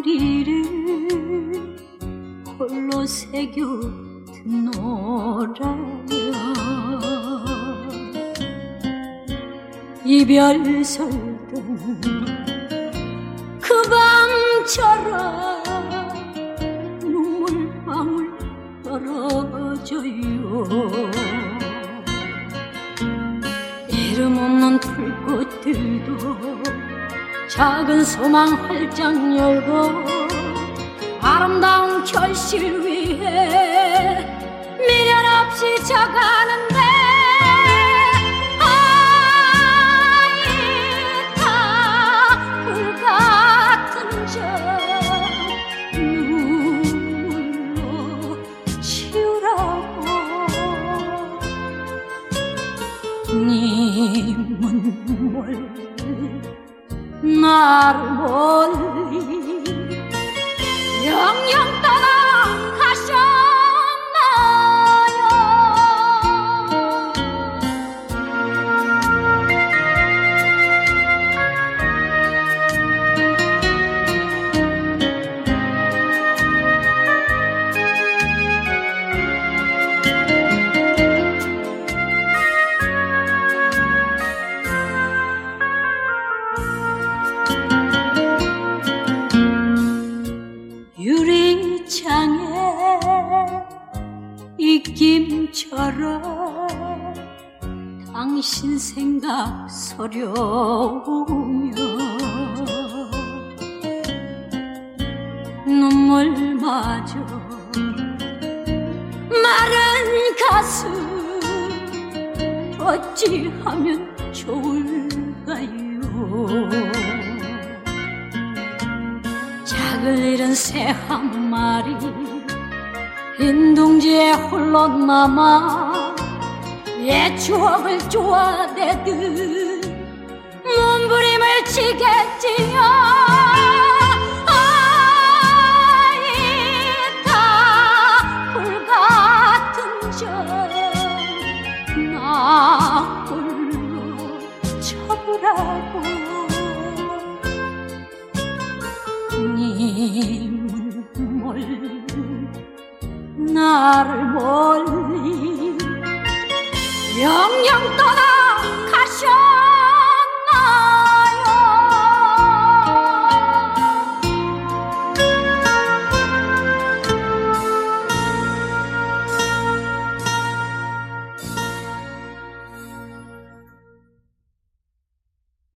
마무리를 홀로 새겨놓아야 이별 설던 그 밤처럼 눈물방울 떨어져요. 이름 없는 풀꽃들도 작은 소망 활짝 열고 아름다운 결실 위해 미련 없이 져가는데 아이다 불같은 저 눈물로 치우라고 님은 멀리 나를 멀리 영영 떠나가셨나요. 유리창에 입김처럼 당신 생각 서려오며 눈물마저 마른 가슴 어찌하면 좋을까요. 작을 잃은 새 한 마리 흰둥지에 홀로 남아 옛 추억을 쪼아대듯 몸부림을 치겠지요. 아이다 불같은 저 나 홀로 쳐보라고 님은 멀리 나를 멀리